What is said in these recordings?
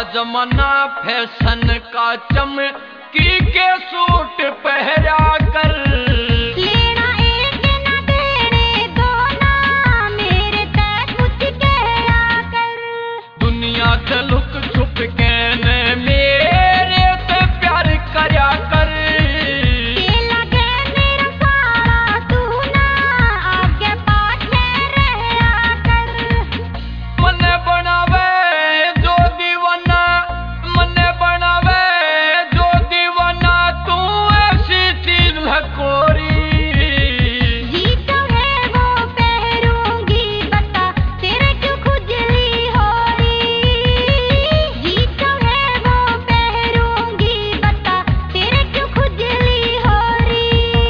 जमाना फैशन का चमकी के सूट पहरा कर, लेना एक न देने दो ना मेरे तय कुछ कहया कर। दुनिया से लुक छुप के न मेरे से प्यार करया कर। ये लगे मेरा सारा तू ना आगे पाछे रहया कर। मन बनावे जो दीवाना, मन बनावे जो दीवाना, तू ऐसी चीज लकोरी। जी तो है वो पहरूंगी बता तेरे क्यों खुजली हो रही। जी तो है वो पहरूंगी बता तेरे क्यों खुजली हो रही।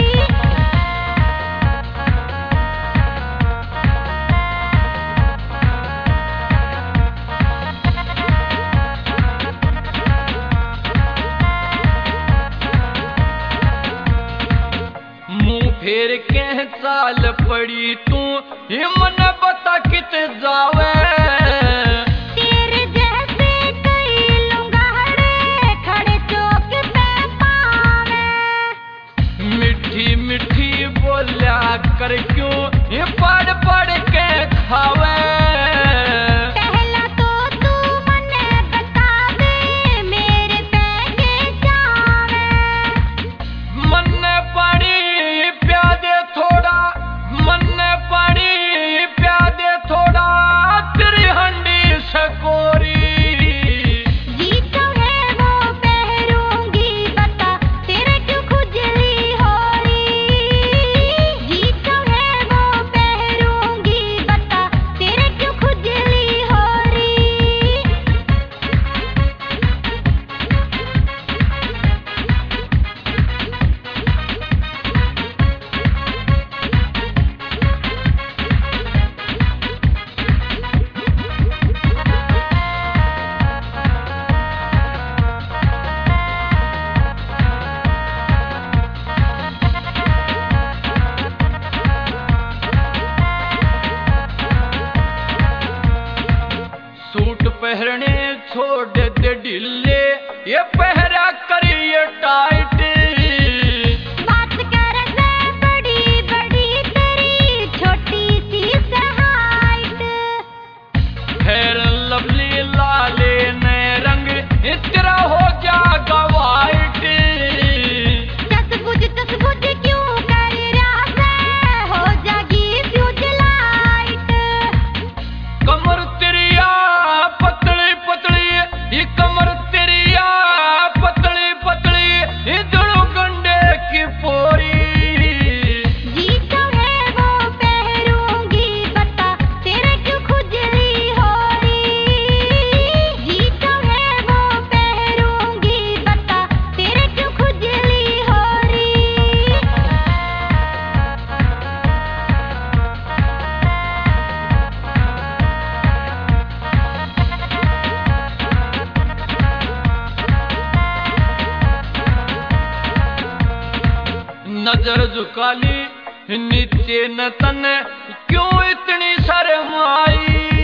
मुंह फेर के चाल पड़ी तू, ये मन बता कित जावे। तेरे जैसे कई लुंगाड़े खड़े चौक पे पावे। मिठी मिठी बोलिया कर क्यों ये पढ़ पढ़ के खावे। पहला तो तू मने बता दे मेरे पैके जावे। मन पानी प्यादे थोड़ा, मन पानी प्यादे थोड़ा, तेरी हंडी सकोरी। जी तो है वो पहरूंगी बता तेरे क्यों खुजली हो रही। जी तो है वो पहरूंगी बता तेरे क्यों खुजली हो रही। सूट पहरने छोड़ दे ढीले, ये पहरा करिए टाइट। बात कर ले बड़ी बड़ी तेरी छोटी सी हाइट। फेर लवली लाले ने रंग तेरा हो जाएगा वाइट। तस बुझ क्यों कर रहा है हो जागी फ्यूज लाइट। कमर तेरिया पतली पतली, ये कमर तेरिया पतली पतली, ये जड़ो गंडे की पोरी। जी तो है वो पहरूंगी बता तेरे क्यों खुजली हो रही। जी तो है वो पहरूंगी बता तेरे क्यों खुजली हो रही। नजर झुका ली नीचे न तन, क्यों इतनी शर्म आई।